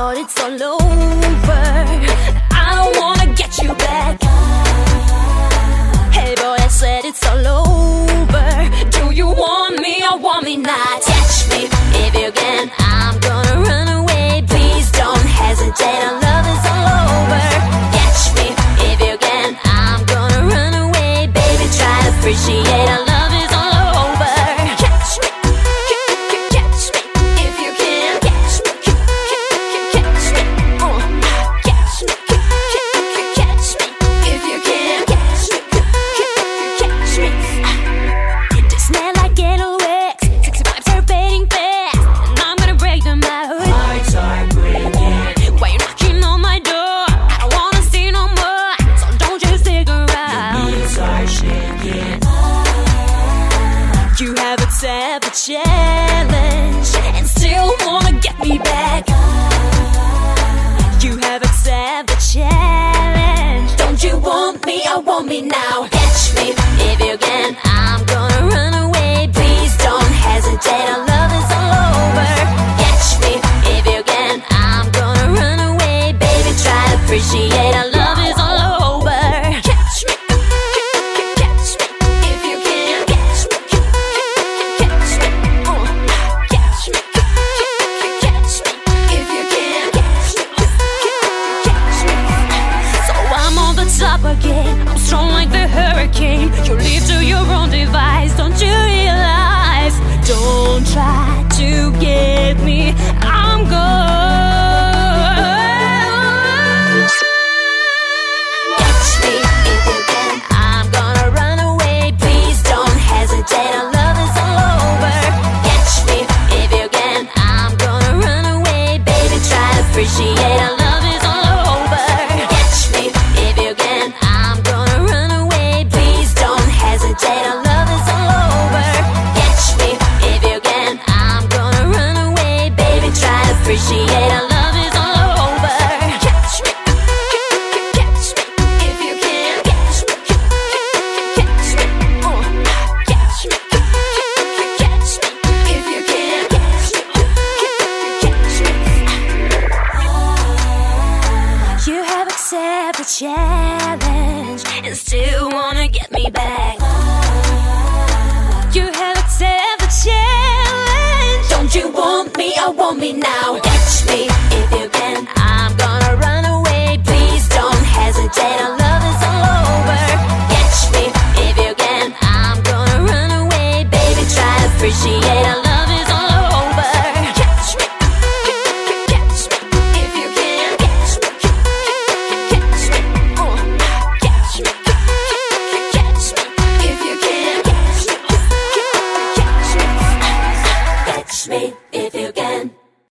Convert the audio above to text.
thought it's all over. I don't wanna get you back. Hey boy, I said it's all over. Do you want me or want me not? Catch me if you can, I'm gonna run away. Please don't hesitate, our love is all over. Catch me if you can, I'm gonna run away. Baby, try to appreciate our love is all over. Catch me, catch me if you can. Catch me, catch me, catch me, catch me if you can. Catch me, catch me. They smell like ghetto wax, sexy vibes are fading fast, and I'm gonna break them out. Hearts are breaking. Why you knocking on my door? I don't wanna see no more, so don't you stick around. Knees are shaking. You have accepted the challenge and still wanna get me back. You have accepted the challenge. Don't you want me? I want me now. Catch me if you can, I'm gonna run away. Please don't hesitate, our love is all over. Catch me if you can, I'm gonna run away. Baby, try to appreciate our love is all over. Catch me, catch me if you can. Catch me, catch me, catch me, catch me if you can. Catch me, catch me. So I'm on the top again, I'm strong like the hurricane. You live to your own device, don't you realize? Don't try to get me, I'm gone. Catch me if you can, I'm gonna run away. Please don't hesitate, our love is all over. Catch me if you can, I'm gonna run away. Baby, try to appreciate our love is all over. Catch me if you can, I'm gonna run away. Please don't hesitate, our love is all over. Catch me if you can, I'm gonna run away. Baby, try to appreciate our love is all over. Catch me, catch me if you can. Catch me, catch me, catch me, catch me if you can. Catch me, catch me. You have accepted the challenge and still wanna get me back. You have accepted the challenge. Don't you want me? I want me now. Catch me if you can, I'm gonna run away. Please don't hesitate,